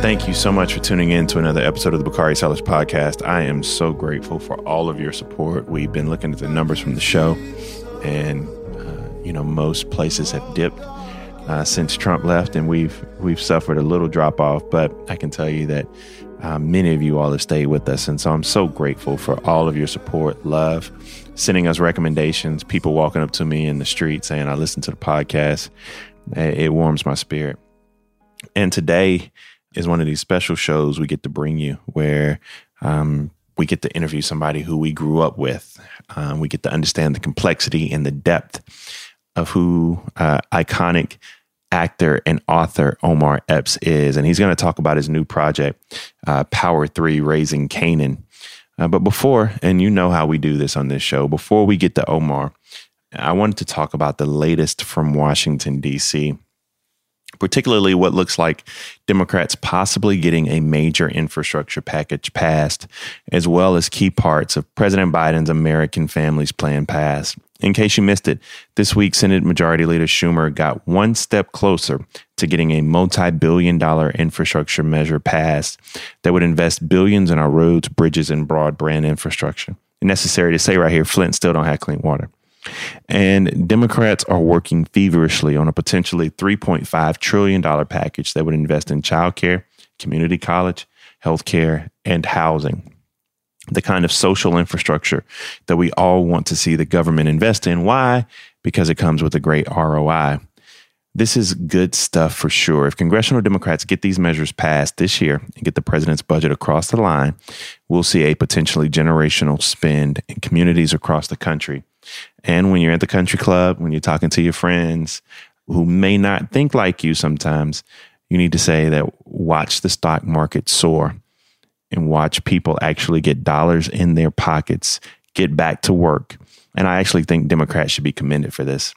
Thank you so much for tuning in to another episode of the Bakari Sellers Podcast. I am so grateful for all of your support. We've been looking at the numbers from the show, and most places have dipped since Trump left, and we've suffered a little drop off. But I can tell you that many of you all have stayed with us, and so I'm so grateful for all of your support, love, sending us recommendations, people walking up to me in the street saying, "I listened to the podcast." It warms my spirit. And today is one of these special shows we get to bring you where we get to interview somebody who we grew up with. We get to understand the complexity and the depth of who iconic actor and author Omar Epps is. And he's going to talk about his new project, Power 3, Raising Kanan. But before, and you know how we do this on this show, before we get to Omar, I wanted to talk about the latest from Washington, D.C., particularly what looks like Democrats possibly getting a major infrastructure package passed, as well as key parts of President Biden's American Families Plan passed. In case you missed it, this week, Senate Majority Leader Schumer got one step closer to getting a multi-billion-dollar infrastructure measure passed that would invest billions in our roads, bridges, and broadband infrastructure. Necessary to say right here, Flint still don't have clean water. And Democrats are working feverishly on a potentially $3.5 trillion package that would invest in childcare, community college, healthcare, and housing. The kind of social infrastructure that we all want to see the government invest in. Why? Because it comes with a great ROI. This is good stuff for sure. If congressional Democrats get these measures passed this year and get the president's budget across the line, we'll see a potentially generational spend in communities across the country. And when you're at the country club, when you're talking to your friends who may not think like you sometimes, you need to say that watch the stock market soar and watch people actually get dollars in their pockets, get back to work. And I actually think Democrats should be commended for this.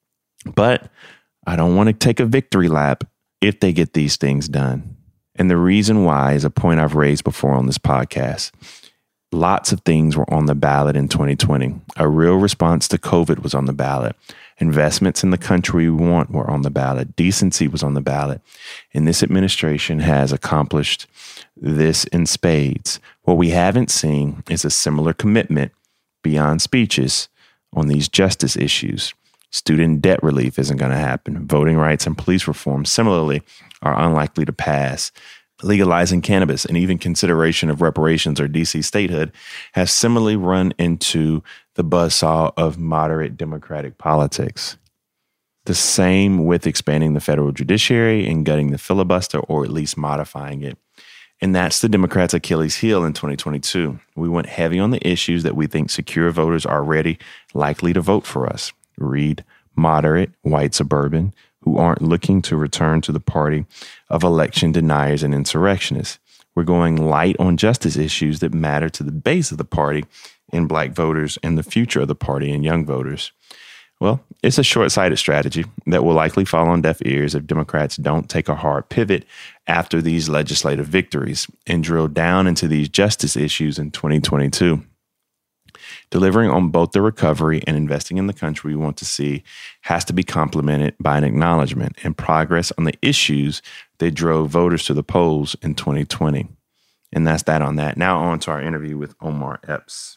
But I don't want to take a victory lap if they get these things done. And the reason why is a point I've raised before on this podcast. Lots of things were on the ballot in 2020. A real response to COVID was on the ballot. Investments in the country we want were on the ballot. Decency was on the ballot. And this administration has accomplished this in spades. What we haven't seen is a similar commitment beyond speeches on these justice issues. Student debt relief isn't going to happen. Voting rights and police reform similarly are unlikely to pass. Legalizing cannabis and even consideration of reparations or DC statehood has similarly run into the buzzsaw of moderate Democratic politics. The same with expanding the federal judiciary and gutting the filibuster, or at least modifying it. And that's the Democrats' Achilles heel in 2022. We went heavy on the issues that we think secure voters are likely to vote for us. Read moderate, white suburban, who aren't looking to return to the party of election deniers and insurrectionists. We're going light on justice issues that matter to the base of the party in black voters and the future of the party in young voters. Well, it's a short-sighted strategy that will likely fall on deaf ears if Democrats don't take a hard pivot after these legislative victories and drill down into these justice issues in 2022. Delivering on both the recovery and investing in the country we want to see has to be complemented by an acknowledgement and progress on the issues that drove voters to the polls in 2020. And that's that on that. Now on to our interview with Omar Epps.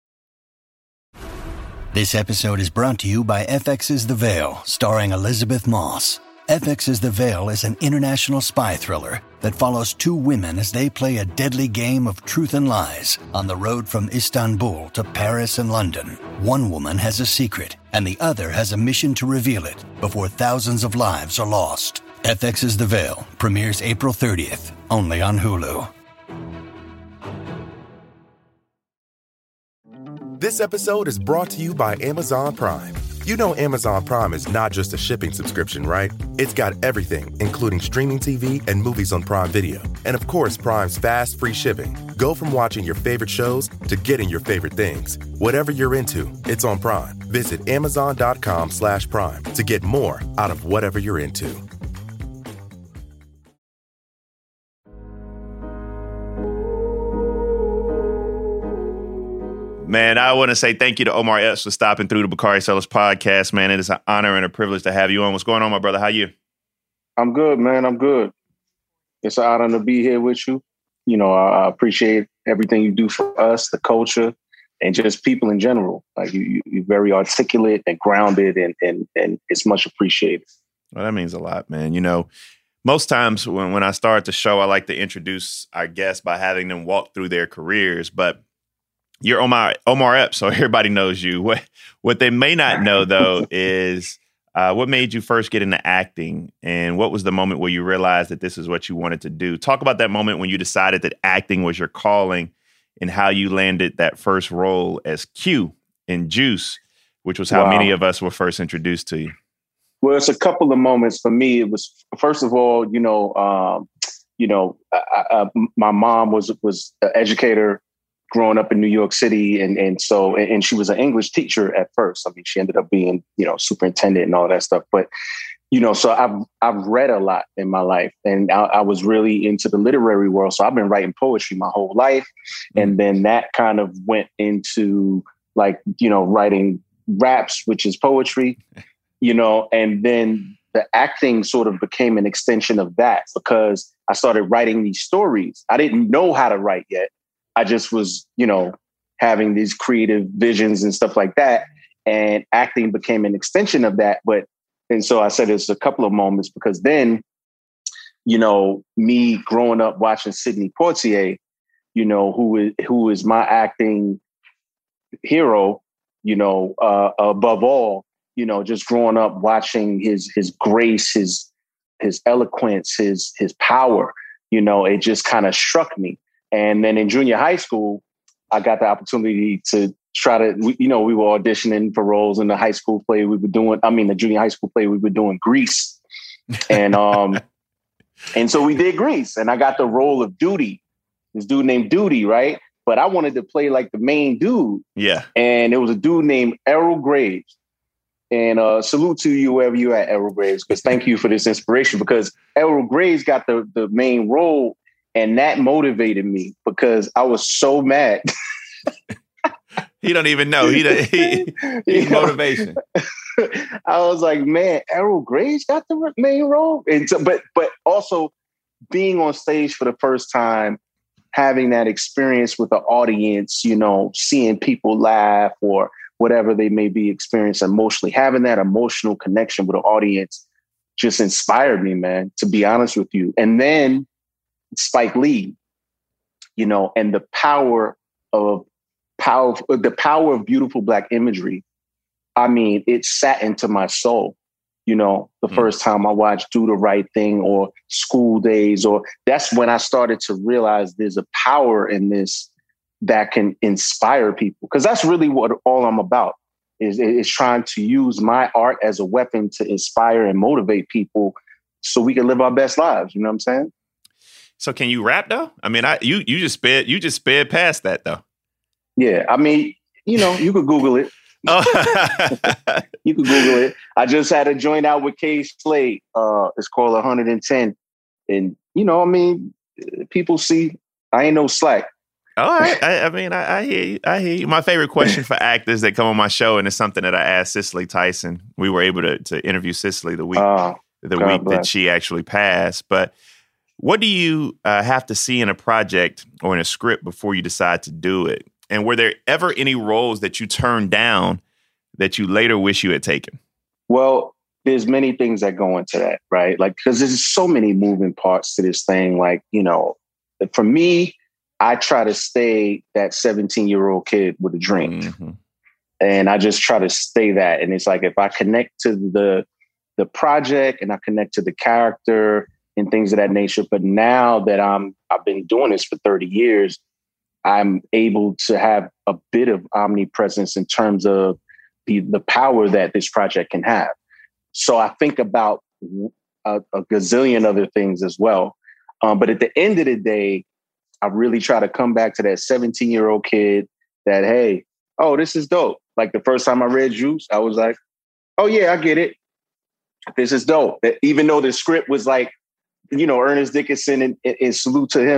This episode is brought to you by FX's The Veil, starring Elizabeth Moss. FX's The Veil is an international spy thriller that follows two women as they play a deadly game of truth and lies on the road from Istanbul to Paris and London. One woman has a secret, and the other has a mission to reveal it before thousands of lives are lost. FX's The Veil premieres April 30th, only on Hulu. This episode is brought to you by Amazon Prime. You know Amazon Prime is not just a shipping subscription, right? It's got everything, including streaming TV and movies on Prime Video. And of course, Prime's fast, free shipping. Go from watching your favorite shows to getting your favorite things. Whatever you're into, it's on Prime. Visit Amazon.com/Prime to get more out of whatever you're into. Man, I want to say thank you to Omar Epps for stopping through the Bakari Sellers Podcast. Man, it is an honor and a privilege to have you on. What's going on, my brother? How you? I'm good, man. I'm good. It's an honor to be here with you. You know, I appreciate everything you do for us, the culture, and just people in general. Like you're very articulate and grounded, and it's much appreciated. Well, that means a lot, man. You know, most times when I start the show, I like to introduce our guests by having them walk through their careers. But you're Omar Epps, so everybody knows you. What they may not know, though, is what made you first get into acting, and what was the moment where you realized that this is what you wanted to do? Talk about that moment when you decided that acting was your calling, and how you landed that first role as Q in Juice, which was how many of us were first introduced to you. Well, it's a couple of moments for me. It was, first of all, my mom was an educator growing up in New York City. And she was an English teacher at first. I mean, she ended up being, superintendent and all that stuff. But, so I've read a lot in my life, and I was really into the literary world. So I've been writing poetry my whole life. And then that kind of went into writing raps, which is poetry, and then the acting sort of became an extension of that, because I started writing these stories. I didn't know how to write yet. I just was, having these creative visions and stuff like that. And acting became an extension of that. And so I said it's a couple of moments, because then, me growing up watching Sidney Poitier, who is my acting hero, above all, just growing up watching his grace, his eloquence, his power, it just kind of struck me. And then in junior high school, I got the opportunity to try to, we were auditioning for roles in the high school play the junior high school play, we were doing Grease. And, and so we did Grease, and I got the role of Duty, this dude named Duty, right? But I wanted to play like the main dude. Yeah. And it was a dude named Errol Graves. And salute to you wherever you're at, Errol Graves, because thank you for this inspiration, because Errol Graves got the main role, and that motivated me because I was so mad. He don't even know. He's motivation. I was like, man, Errol Graves got the main role. And so, but also being on stage for the first time, having that experience with the audience, seeing people laugh or whatever they may be experiencing emotionally, having that emotional connection with the audience just inspired me, man, to be honest with you. And then Spike Lee, and the power of beautiful Black imagery. I mean, it sat into my soul, the first time I watched Do the Right Thing or School Days, or that's when I started to realize there's a power in this that can inspire people. Because that's really what all I'm about is trying to use my art as a weapon to inspire and motivate people so we can live our best lives. You know what I'm saying? So can you rap though? I mean, you just sped past that though. Yeah. I mean, you could Google it. You could Google it. I just had a joint out with K Slade. It's called 110. And, people see I ain't no slack. All right. I hear you. I hear you. My favorite question for actors that come on my show, and it's something that I asked Cicely Tyson. We were able to interview Cicely the week that she actually passed. But what do you have to see in a project or in a script before you decide to do it? And were there ever any roles that you turned down that you later wish you had taken? Well, there's many things that go into that, right? Like, because there's so many moving parts to this thing. Like, for me, I try to stay that 17-year-old kid with a dream. Mm-hmm. And I just try to stay that. And it's like, if I connect to the project and I connect to the character and things of that nature. But now that I've been doing this for 30 years, I'm able to have a bit of omnipresence in terms of the power that this project can have. So I think about a gazillion other things as well. But at the end of the day, I really try to come back to that 17-year-old kid that, hey, oh, this is dope. Like the first time I read Juice, I was like, oh yeah, I get it. This is dope. That even though the script was like, Ernest Dickinson, and salute to him,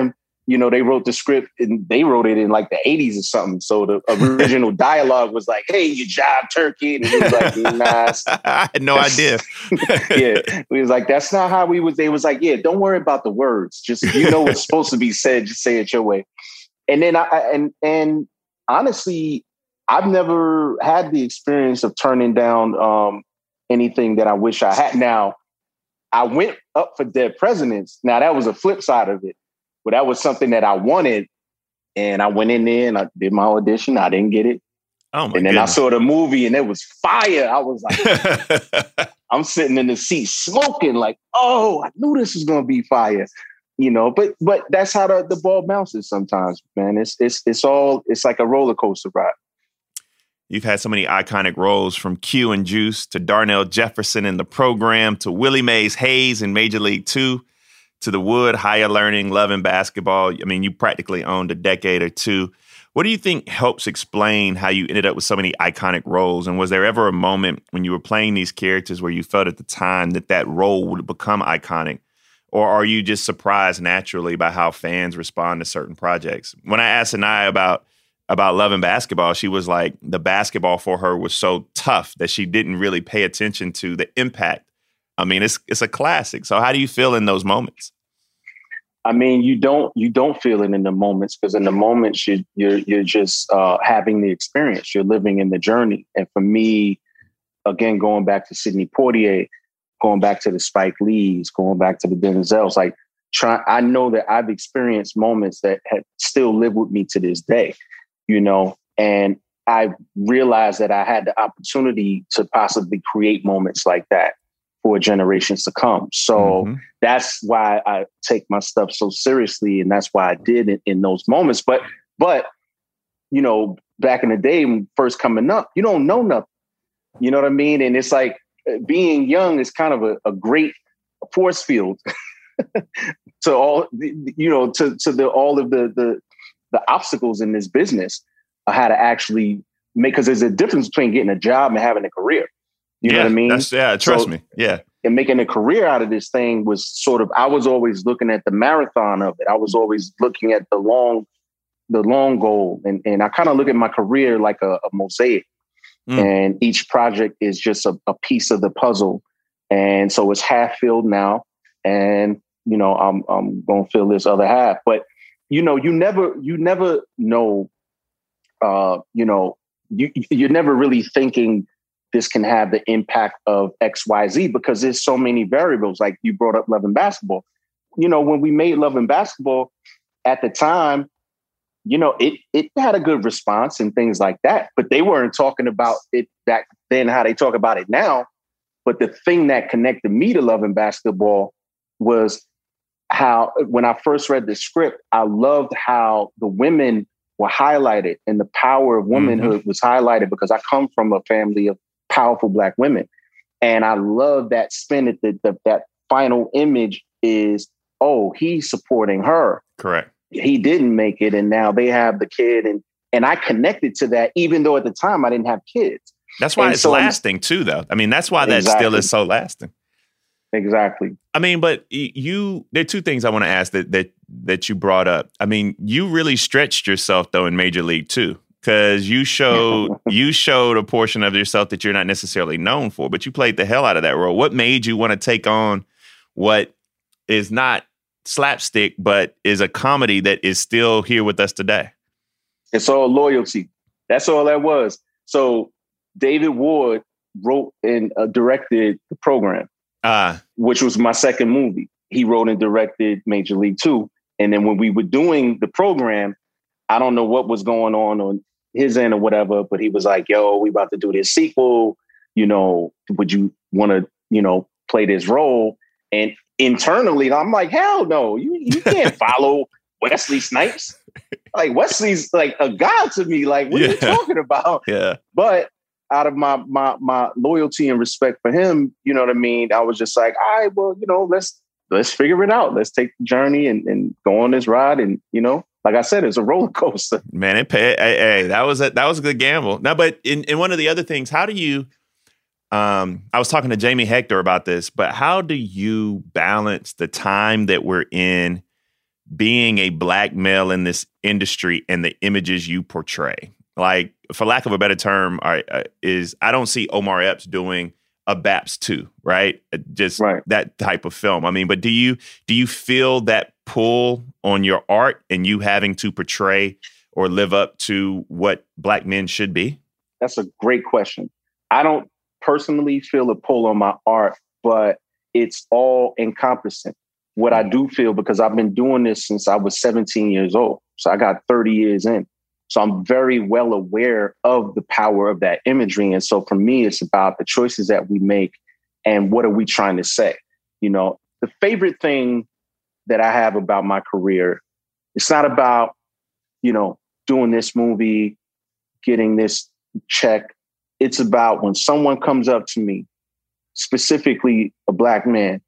they wrote the script and they wrote it in like the 80s or something. So the original dialogue was like, "Hey, you jive turkey." And he was like, "Nah." I had no idea. Yeah. We was like, "That's not how we was." They was like, "Yeah, don't worry about the words. Just, what's supposed to be said. Just say it your way." And then and honestly, I've never had the experience of turning down anything that I wish I had. Now, I went up for Dead Presidents. Now, that was a flip side of it. But that was something that I wanted, and I went in there and I did my audition. I didn't get it. Oh my! And then goodness. I saw the movie, and it was fire. I was like, I'm sitting in the seat smoking, like, oh, I knew this was gonna be fire, But that's how the ball bounces sometimes, man. It's like a roller coaster ride. You've had so many iconic roles, from Q and Juice to Darnell Jefferson in The Program to Willie Mays Hayes in Major League 2. To The Wood, Higher Learning, Love and Basketball. I mean, you practically owned a decade or two. What do you think helps explain how you ended up with so many iconic roles? And was there ever a moment when you were playing these characters where you felt at the time that role would become iconic? Or are you just surprised naturally by how fans respond to certain projects? When I asked Sanaa about Love and Basketball, she was like, the basketball for her was so tough that she didn't really pay attention to the impact. I mean, it's a classic. So how do you feel in those moments? I mean, you don't feel it in the moments, because in the moments you're just having the experience. You're living in the journey. And for me, again, going back to Sidney Poitier, going back to the Spike Lees, going back to the Denzels, I know that I've experienced moments that have still live with me to this day, and I realized that I had the opportunity to possibly create moments like that for generations to come. So that's why I take my stuff so seriously. And that's why I did it in those moments. But, back in the day, when first coming up, you don't know nothing. You know what I mean? And it's like being young is kind of a great force field to all, to all of the obstacles in this business. I had to actually because there's a difference between getting a job and having a career. You know what I mean? Trust me. Yeah. And making a career out of this thing was sort of, I was always looking at the marathon of it. I was always looking at the long goal. And I kind of look at my career like a mosaic. And each project is just a piece of the puzzle. And so it's half filled now. And, I'm going to fill this other half. But, you never know, you're never really thinking this can have the impact of X, Y, Z, because there's so many variables. Like you brought up Love and Basketball. When we made Love and Basketball at the time, it had a good response and things like that, but they weren't talking about it back then how they talk about it now. But the thing that connected me to Love and Basketball was how, when I first read the script, I loved how the women were highlighted and the power of womanhood was highlighted, because I come from a family of powerful Black women. And I love that spin at that final image is, oh, he's supporting her. Correct. He didn't make it, and now they have the kid. And I connected to that, even though at the time I didn't have kids. That's why it's lasting too, though. I mean, that's why that still is so lasting. Exactly. I mean, but there are two things I want to ask that you brought up. I mean, you really stretched yourself though in Major League 2, because you showed a portion of yourself that you're not necessarily known for, but you played the hell out of that role. What made you want to take on what is not slapstick, but is a comedy that is still here with us today? It's all loyalty. That's all that was. So David Ward wrote and directed The Program, which was my second movie. He wrote and directed Major League 2. And then when we were doing The Program, I don't know what was going on his end or whatever, but he was like, yo, we about to do this sequel. Would you want to, play this role? And internally, I'm like, hell no, you can't follow Wesley Snipes. Like, Wesley's like a god to me. Like, what are you talking about? Yeah. But out of my loyalty and respect for him, you know what I mean? I was just like, all right, well, let's figure it out. Let's take the journey and go on this ride. And, like I said, it's a roller coaster. Man, hey, that was a good gamble. Now, but in one of the other things, how do you, I was talking to Jamie Hector about this, but how do you balance the time that we're in being a black male in this industry and the images you portray? Like, for lack of a better term, I don't see Omar Epps doing a BAPS 2, right? Just that type of film. I mean, but do you feel that pull on your art and you having to portray or live up to what black men should be? That's a great question. I don't personally feel a pull on my art, but it's all encompassing. What I do feel, because I've been doing this since I was 17 years old. So I got 30 years in. So I'm very well aware of the power of that imagery. And so for me, it's about the choices that we make and what are we trying to say? You know, the favorite thing that I have about my career, it's not about, you know, doing this movie, getting this check. It's about when someone comes up to me, specifically a black man,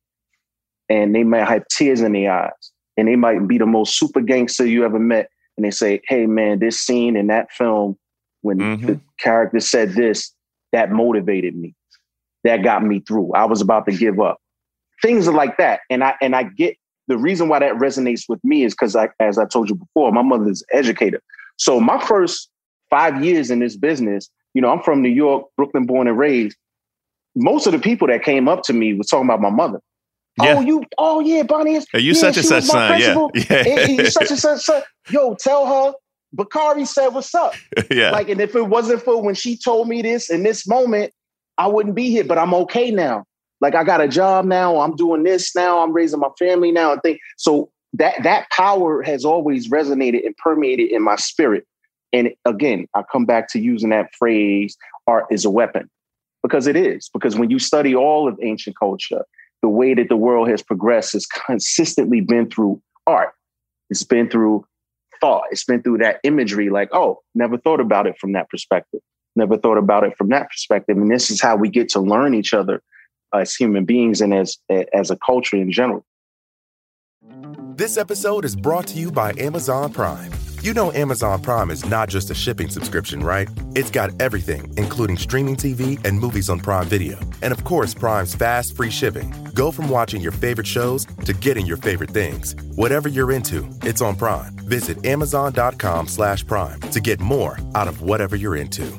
and they might have tears in their eyes and they might be the most super gangster you ever met. And they say, hey, man, this scene in that film, when the character said this, that motivated me. That got me through. I was about to give up. Things are like that. And I get the reason why that resonates with me is because, as I told you before, my mother's an educator. So my first 5 years in this business, you know, I'm from New York, Brooklyn, born and raised. Most of the people that came up to me was talking about my mother. Yeah. Oh yeah, Bonnie is. You such and such son, yeah. You such and such son. Yo, tell her Bakari said what's up. Yeah. Like, and if it wasn't for when she told me this in this moment, I wouldn't be here. But I'm okay now. Like, I got a job now. I'm doing this now. I'm raising my family now. And so that power has always resonated and permeated in my spirit. And again, I come back to using that phrase, art is a weapon, because it is. Because when you study all of ancient culture, the way that the world has progressed has consistently been through art. It's been through thought. It's been through that imagery, like, oh, never thought about it from that perspective. Never thought about it from that perspective. And this is how we get to learn each other as human beings and as a culture in general. This episode is brought to you by Amazon Prime. You know Amazon Prime is not just a shipping subscription, right? It's got everything, including streaming TV and movies on Prime Video. And of course, Prime's fast, free shipping. Go from watching your favorite shows to getting your favorite things. Whatever you're into, it's on Prime. Visit Amazon.com/Prime to get more out of whatever you're into.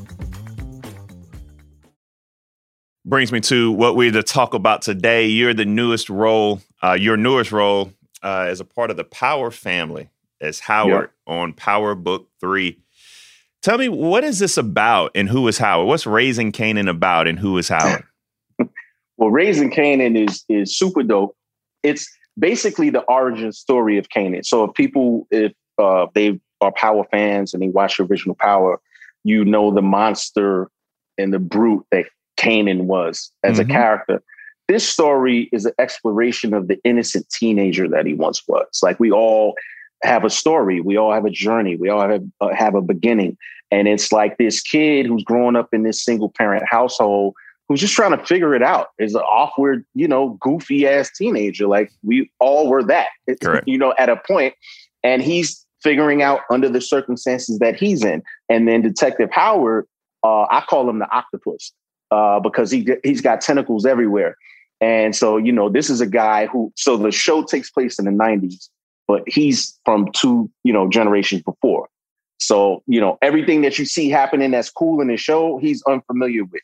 Brings me to what we're to talk about today. You're the newest role, your newest role as a part of the Power family as Howard on Power Book 3. Tell me, what is this about and who is Howard? What's Raising Kanan about and who is Howard? Well, Raising Kanan is super dope. It's basically the origin story of Kanan. So if they are Power fans and they watch the original Power, you know the monster and the brute that Kanan was as a character. This story is an exploration of the innocent teenager that he once was. Like, we all have a story. We all have a journey. We all have a beginning. And it's like this kid who's growing up in this single parent household who's just trying to figure it out. Is an awkward, goofy ass teenager. Like, we all were that, at a point. And he's figuring out under the circumstances that he's in. And then Detective Howard, I call him the octopus because he's got tentacles everywhere. And so, this is a guy so the show takes place in the 90s. But he's from two, generations before. So, everything that you see happening that's cool in the show, he's unfamiliar with.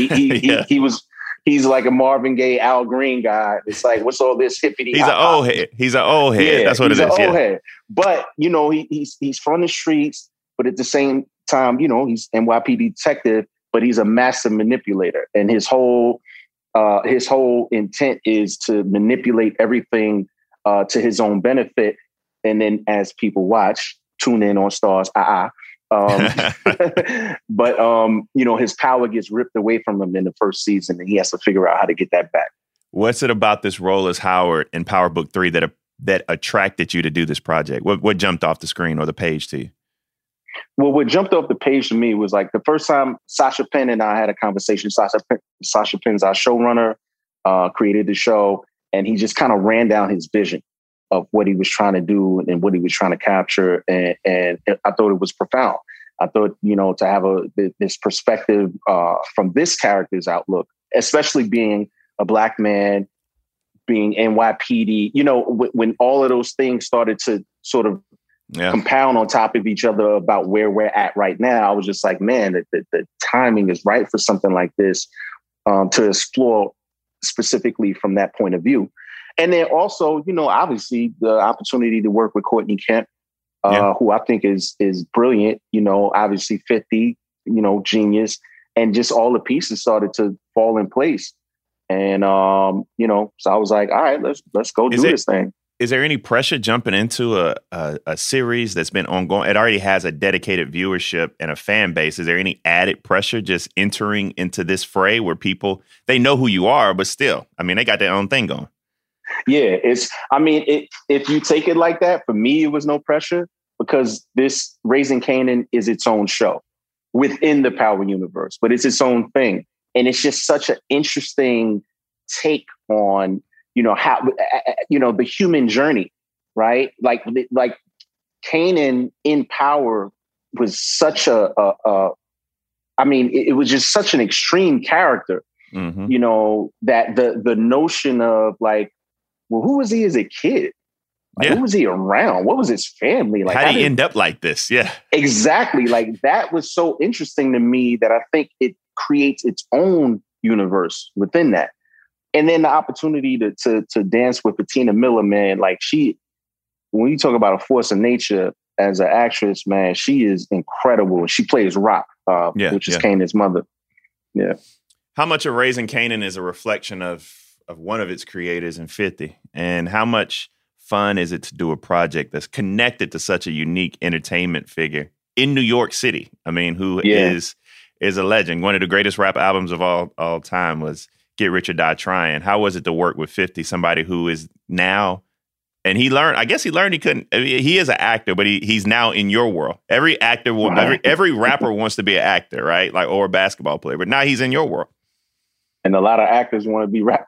He's like a Marvin Gaye, Al Green guy. It's like, what's all this hippity? He's an old head. He's an old head. Yeah, that's what it is. He's an old head. But, he's from the streets. But at the same time, he's NYPD detective, but he's a massive manipulator. And his whole intent is to manipulate everything to his own benefit. And then as people watch, tune in on Stars. But, his power gets ripped away from him in the first season and he has to figure out how to get that back. What's it about this role as Howard in Power Book 3 that attracted you to do this project? What jumped off the screen or the page to you? Well, what jumped off the page to me was like the first time Sasha Penn and I had a conversation. Sasha Penn's our showrunner, created the show. And he just kind of ran down his vision of what he was trying to do and what he was trying to capture. And I thought it was profound. I thought, to have this perspective from this character's outlook, especially being a Black man being NYPD, you know, when all of those things started to sort of compound on top of each other about where we're at right now, I was just like, man, the timing is right for something like this, to explore specifically from that point of view. And then also, you know, obviously the opportunity to work with Courtney Kemp, who I think is brilliant, you know, obviously 50, you know, genius, and just all the pieces started to fall in place. And, you know, so I was like, all right, let's go do this thing. Is there any pressure jumping into a series that's been ongoing? It already has a dedicated viewership and a fan base. Is there any added pressure just entering into this fray where people, they know who you are, but still, I mean, they got their own thing going. Yeah, if you take it like that, for me, it was no pressure because this Raising Kanan is its own show within the Power universe, but it's its own thing. And it's just such an interesting take on, you know, how, you know, the human journey, right? Like Kanan in Power was such it was just such an extreme character, you know, that the notion of like, well, who was he as a kid? Like, who was he around? What was his family? Like, how did he end up like this? Yeah, exactly. Like that was so interesting to me that I think it creates its own universe within that. And then the opportunity to dance with Patina Miller, man, like when you talk about a force of nature as an actress, man, she is incredible. She plays Rock, which is Kanan's mother. Yeah. How much of Raising Kanan is a reflection of one of its creators in 50? And how much fun is it to do a project that's connected to such a unique entertainment figure in New York City? I mean, who is a legend. One of the greatest rap albums of all time was Get Rich or Die Trying. How was it to work with 50, somebody who is now, and he learned he couldn't, I mean, he is an actor, but he's now in your world. Every actor, every rapper wants to be an actor, right? Like, or a basketball player, but now he's in your world. And a lot of actors want to be rappers.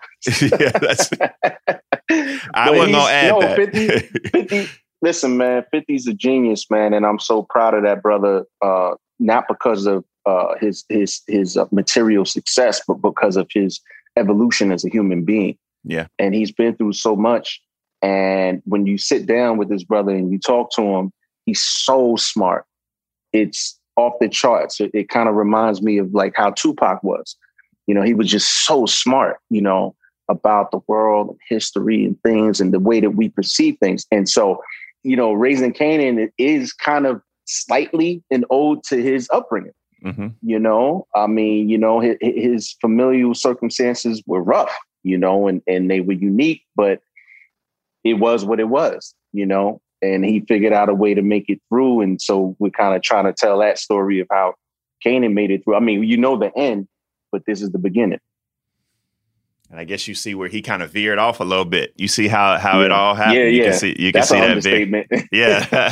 I wasn't going to add that. 50, listen, man, 50's a genius, man. And I'm so proud of that brother, not because of his material success, but because of his evolution as a human being. Yeah. And he's been through so much. And when you sit down with this brother and you talk to him, he's so smart. It's off the charts. It kind of reminds me of like how Tupac was. You know, he was just so smart, you know, about the world and history and things and the way that we perceive things. And so, you know, Raising Kanan is kind of slightly an ode to his upbringing. You know, I mean, you know, his familial circumstances were rough, you know, and they were unique, but it was what it was, you know, and he figured out a way to make it through. And so we're kind of trying to tell that story of how Kanan made it through. I mean, you know, the end, but this is the beginning. And I guess you see where he kind of veered off a little bit. You see how it all happened. You can see That's that understatement. Yeah.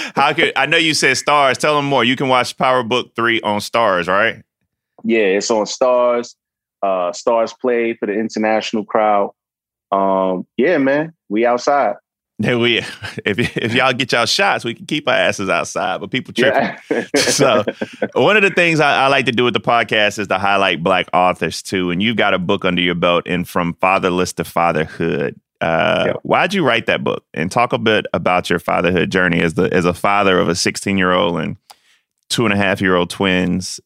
I know you said Stars. Tell them more. You can watch Power Book 3 on Stars, right? Yeah, it's on Stars. Stars Play for the international crowd. Yeah, man, we outside. Yeah, if y'all get y'all shots, we can keep our asses outside, but people tripping. Yeah. So one of the things I like to do with the podcast is to highlight Black authors too. And you've got a book under your belt and From Fatherless to Fatherhood. Why'd you write that book? And talk a bit about your fatherhood journey as a father of a 16-year-old and 2.5-year-old twins.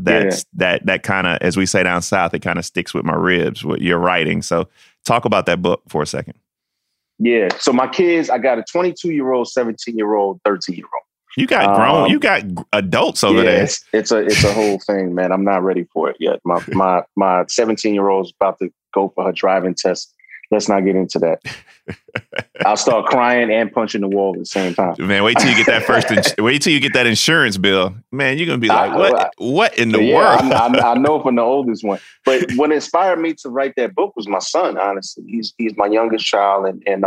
That kind of, as we say down south, it kind of sticks with my ribs, what you're writing. So talk about that book for a second. Yeah. So my kids, I got a 22-year-old, 17-year-old, 13-year-old. You got grown, you got adults over there. It's a whole thing, man. I'm not ready for it yet. My 17-year-old is about to go for her driving test. Let's not get into that. I'll start crying and punching the wall at the same time. Man, wait till you get that wait till you get that insurance bill. Man, you're gonna be like, what in the world? I know from the oldest one. But what inspired me to write that book was my son. Honestly, he's my youngest child, and you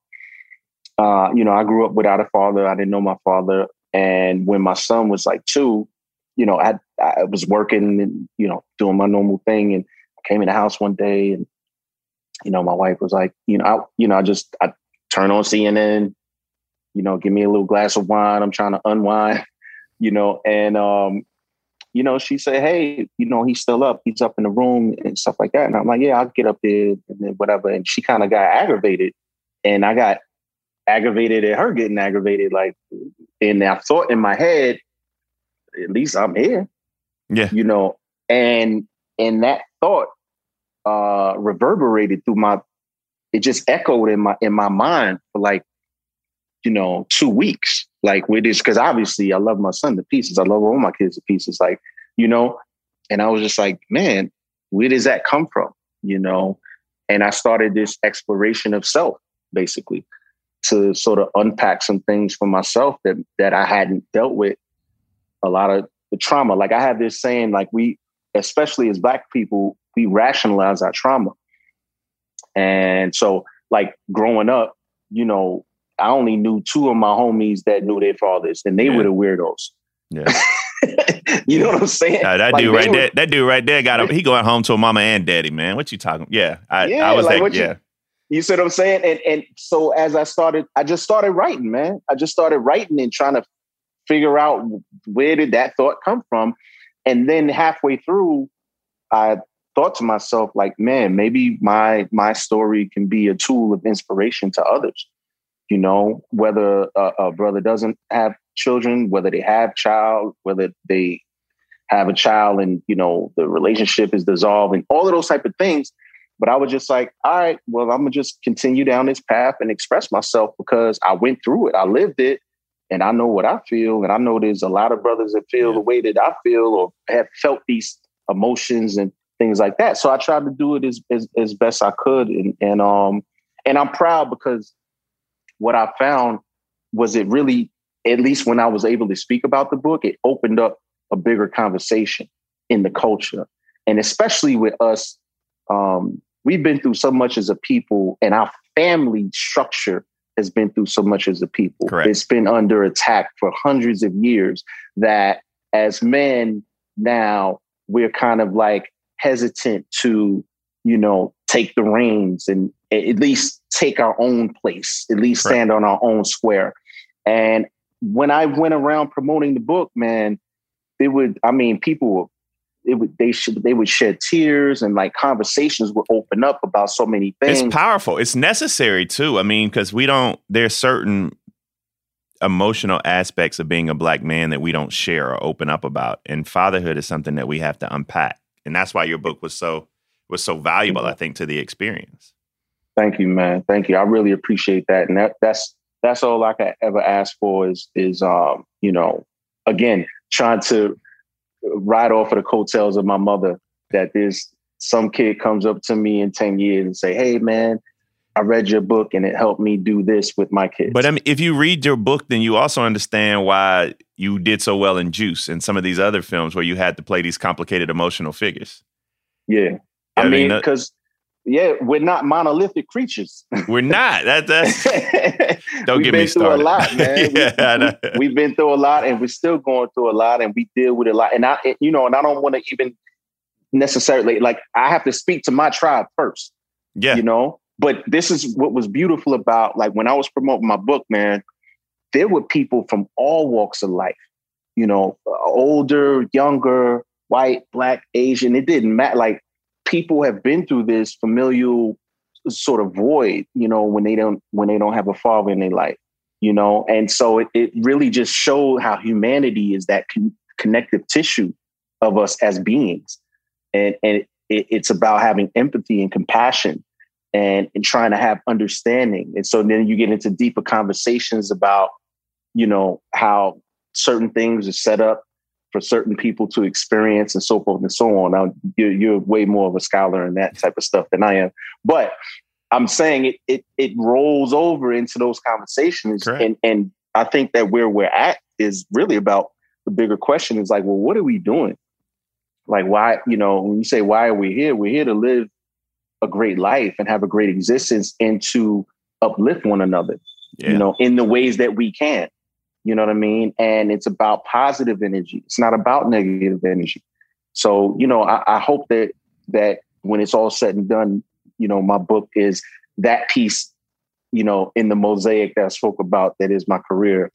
know, I grew up without a father. I didn't know my father, and when my son was like 2, you know, I was working and, you know, doing my normal thing, and I came in the house one day and, you know, my wife was like, I turn on CNN, you know, give me a little glass of wine. I'm trying to unwind, you know, and you know, she said, hey, you know, he's still up. He's up in the room and stuff like that. And I'm like, yeah, I'll get up there and then whatever. And she kind of got aggravated. And I got aggravated at her getting aggravated. Like, and I thought in my head, at least I'm here. Yeah. You know, and that thought reverberated through it just echoed in my mind for like, you know, 2 weeks. Like with this, because obviously I love my son to pieces. I love all my kids to pieces. Like, you know, and I was just like, man, where does that come from? You know, and I started this exploration of self, basically, to sort of unpack some things for myself that I hadn't dealt with. A lot of the trauma. Like I have this saying, like we, especially as Black people, we rationalize our trauma. And so like growing up, you know, I only knew 2 of my homies that knew their fathers, and they were the weirdos. Yeah. You know what I'm saying? That like dude right there, that dude right there he going home to a mama and daddy, man. What you talking? Yeah. I was like, You see what I'm saying? And so as I just started writing, man. I just started writing and trying to figure out where did that thought come from. And then halfway through, I thought to myself, like, man, maybe my story can be a tool of inspiration to others. You know, whether a brother doesn't have children, whether they have child, whether they have a child and, you know, the relationship is dissolved and all of those type of things. But I was just like, all right, well, I'm going to just continue down this path and express myself because I went through it. I lived it and I know what I feel. And I know there's a lot of brothers that feel the way that I feel or have felt these emotions and things like that. So I tried to do it as best I could. And I'm proud because what I found was it really, at least when I was able to speak about the book, it opened up a bigger conversation in the culture. And especially with us, we've been through so much as a people, and our family structure has been through so much as a people. Correct. It's been under attack for hundreds of years that as men now, we're kind of like hesitant to, you know, take the reins and at least take our own place, at least stand on our own square. And when I went around promoting the book, man, people they would shed tears and like conversations would open up about so many things. It's powerful. It's necessary too. I mean, because there's certain emotional aspects of being a Black man that we don't share or open up about. And fatherhood is something that we have to unpack. And that's why your book was so valuable, I think, to the experience. Thank you, man. Thank you. I really appreciate that. And that's all I could ever ask for is you know, again, trying to ride off of the coattails of my mother, that there's some kid comes up to me in 10 years and say, hey, man, I read your book and it helped me do this with my kids. But I mean, if you read your book, then you also understand why you did so well in Juice and some of these other films where you had to play these complicated emotional figures. Yeah. I mean, because we're not monolithic creatures. We're not. That's don't get me started. We've been through a lot, man. We've been through a lot, and we're still going through a lot, and we deal with a lot. And I don't want to even necessarily, like, I have to speak to my tribe first. Yeah. You know, but this is what was beautiful about, like, when I was promoting my book, man, there were people from all walks of life, you know, older, younger, white, Black, Asian. It didn't matter. Like, people have been through this familial sort of void, you know, when they don't have a father in their life, you know? And so it really just showed how humanity is that connective tissue of us as beings. And it's about having empathy and compassion and trying to have understanding. And so then you get into deeper conversations about, you know, how certain things are set up for certain people to experience and so forth and so on. Now, you're way more of a scholar in that type of stuff than I am. But I'm saying it rolls over into those conversations. And I think that where we're at is really about the bigger question is like, well, what are we doing? Like, why, you know, when you say, why are we here? We're here to live a great life and have a great existence and to uplift one another, you know, in the ways that we can. You know what I mean? And it's about positive energy. It's not about negative energy. So, you know, I hope that when it's all said and done, you know, my book is that piece, you know, in the mosaic that I spoke about, that is my career,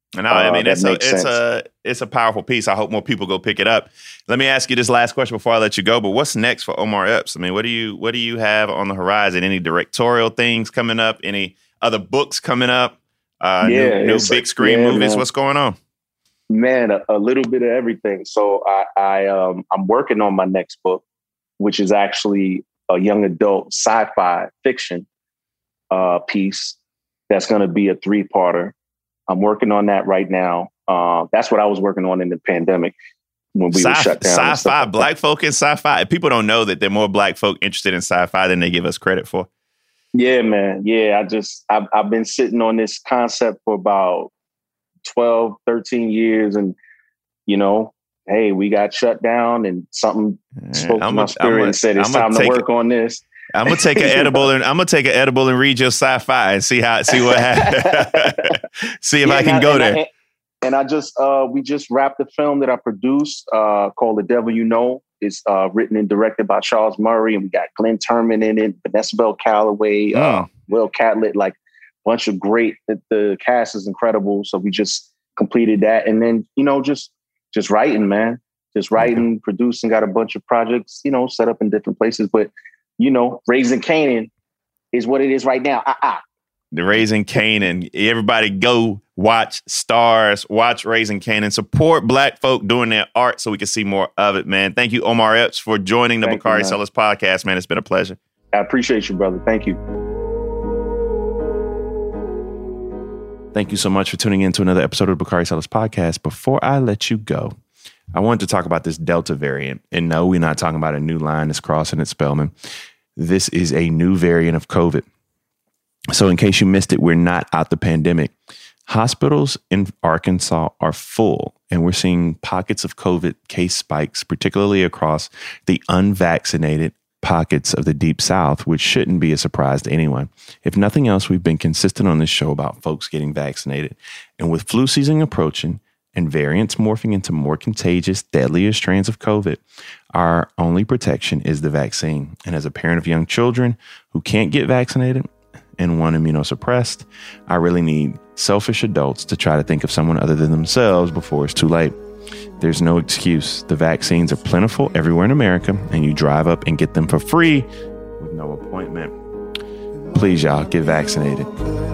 No, I mean, it's a powerful piece. I hope more people go pick it up. Let me ask you this last question before I let you go. But what's next for Omar Epps? I mean, what do you have on the horizon? Any directorial things coming up? Any other books coming up? New big screen movies? Man. What's going on? Man, a little bit of everything. So I'm working on my next book, which is actually a young adult sci-fi fiction piece that's going to be a 3-parter. I'm working on that right now. That's what I was working on in the pandemic when we were shut down. Sci-fi, black folk in sci-fi. People don't know that there are more black folk interested in sci-fi than they give us credit for. Yeah, man. Yeah, I've been sitting on this concept for about 12, 13 years. And, hey, we got shut down and something spoke to my spirit and said, it's time to work on this. I'm gonna take an edible and read your sci-fi and see what happens. See if I can go there. And I we just wrapped a film that I produced called The Devil You Know. It's written and directed by Charles Murray, and we got Glenn Turman in it, Vanessa Bell Calloway, Will Catlett, like a bunch of great. The cast is incredible. So we just completed that, and then just writing, man, producing. Got a bunch of projects, set up in different places, but. Raising Kanan is what it is right now. The Raising Kanan. Everybody go watch Stars, watch Raising Kanan. Support black folk doing their art so we can see more of it, man. Thank you, Omar Epps, for joining the Bakari Sellers podcast, man. It's been a pleasure. I appreciate you, brother. Thank you. Thank you so much for tuning in to another episode of the Bakari Sellers podcast. Before I let you go, I wanted to talk about this Delta variant. And no, we're not talking about a new line that's crossing at Spelman. This is a new variant of COVID. So in case you missed it, we're not out the pandemic. Hospitals in Arkansas are full, and we're seeing pockets of COVID case spikes, particularly across the unvaccinated pockets of the Deep South, which shouldn't be a surprise to anyone. If nothing else, we've been consistent on this show about folks getting vaccinated. And with flu season approaching, and variants morphing into more contagious, deadlier strains of COVID, our only protection is the vaccine. And as a parent of young children who can't get vaccinated and want immunosuppressed, I really need selfish adults to try to think of someone other than themselves before it's too late. There's no excuse. The vaccines are plentiful everywhere in America, and you drive up and get them for free with no appointment. Please, y'all, get vaccinated.